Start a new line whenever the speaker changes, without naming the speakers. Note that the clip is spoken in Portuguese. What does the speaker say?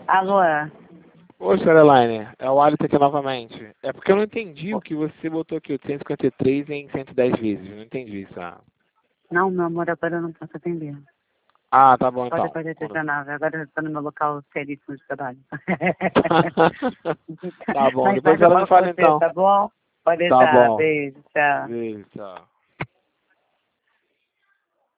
Alô?
Oi, Caroline, é o Alisson aqui novamente. É porque eu não entendi o que você botou aqui, 853 em 110 vezes. Não entendi isso.
Não, meu amor, agora eu não posso atender.
Ah, tá bom então.
Pode fazer 19, agora eu estou no meu local seríssimo de trabalho.
Tá bom,
Mas
depois
eu
ela
falo
me
com
fala
você,
então.
tá bom? Pode
Tá
deixar.
bom.
Beijo, tchau.
Beijo, tchau.